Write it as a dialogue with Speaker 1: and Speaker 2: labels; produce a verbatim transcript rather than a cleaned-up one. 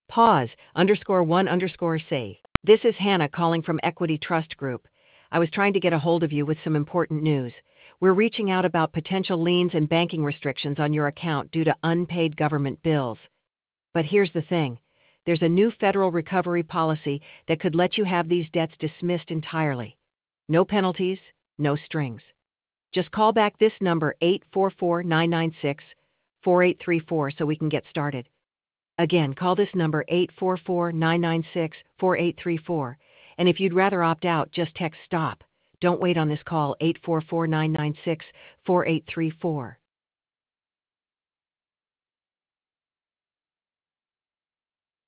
Speaker 1: Pause, underscore one underscore say. This is Hannah calling from Equity Trust Group. I was trying to get a hold of you with some important news. We're reaching out about potential liens and banking restrictions on your account due to unpaid government bills. But here's the thing. There's a new federal recovery policy that could let you have these debts dismissed entirely. No penalties, no strings. Just call back this number eight four four, nine nine six, four eight three four so we can get started. Again, call this number eight four four, nine nine six, four eight three four. And if you'd rather opt out, just text STOP. Don't wait on this call eight four four, nine nine six, four eight three four.